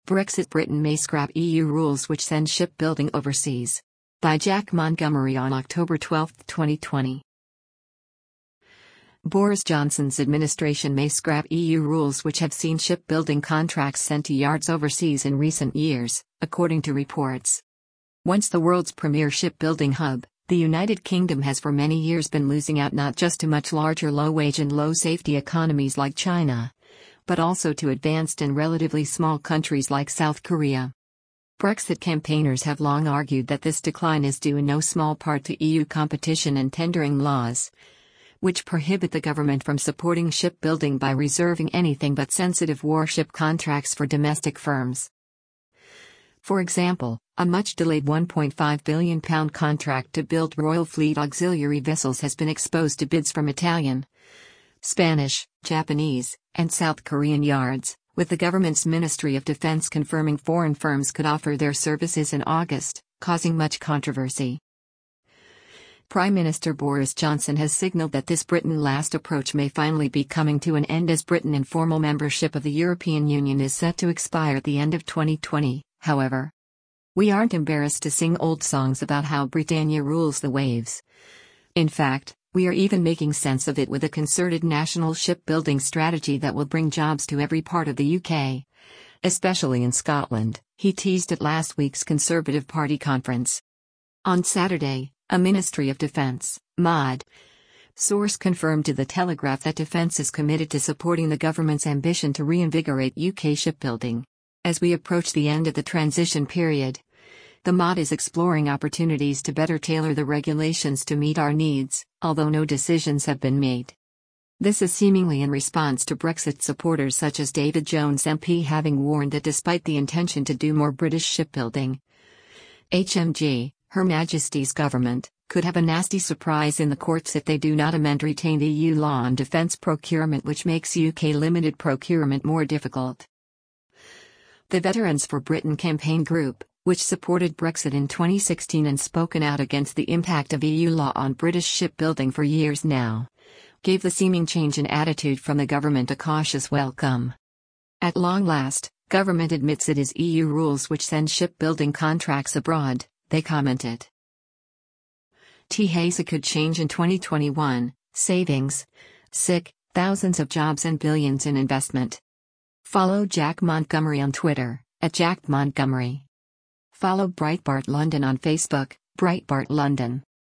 Brexit: Britain may scrap EU rules which send shipbuilding overseas. By Jack Montgomery on October 12, 2020. Boris Johnson's administration may scrap EU rules which have seen shipbuilding contracts sent to yards overseas in recent years, according to reports. Once the world's premier shipbuilding hub, the United Kingdom has for many years been losing out not just to much larger low-wage and low-safety economies like China, but also to advanced and relatively small countries like South Korea. Brexit campaigners have long argued that this decline is due in no small part to EU competition and tendering laws, which prohibit the government from supporting shipbuilding by reserving anything but sensitive warship contracts for domestic firms. For example, a much-delayed £1.5 billion contract to build Royal Fleet auxiliary vessels has been exposed to bids from Italian, Spanish, Japanese, and South Korean yards, with the government's Ministry of Defense confirming foreign firms could offer their services in August, causing much controversy. Prime Minister Boris Johnson has signaled that this Britain-last approach may finally be coming to an end as Britain informal membership of the European Union is set to expire at the end of 2020, however. We aren't embarrassed to sing old songs about how Britannia rules the waves. In fact, we are even making sense of it with a concerted national shipbuilding strategy that will bring jobs to every part of the UK, especially in Scotland, he teased at last week's Conservative Party conference. On Saturday, a Ministry of Defence, MOD, source confirmed to The Telegraph that Defence is committed to supporting the government's ambition to reinvigorate UK shipbuilding. As we approach the end of the transition period, the MOD is exploring opportunities to better tailor the regulations to meet our needs, although no decisions have been made. This is seemingly in response to Brexit supporters such as David Jones MP having warned that despite the intention to do more British shipbuilding, HMG, Her Majesty's government, could have a nasty surprise in the courts if they do not amend retained EU law on defence procurement, which makes UK limited procurement more difficult. The Veterans for Britain campaign group, which supported Brexit in 2016 and spoken out against the impact of EU law on British shipbuilding for years now, gave the seeming change in attitude from the government a cautious welcome. At long last, government admits it is EU rules which send shipbuilding contracts abroad, they commented. THASA could change in 2021, savings, thousands of jobs and billions in investment. Follow Jack Montgomery on Twitter, @JackMontgomery. Follow Breitbart London on Facebook, Breitbart London.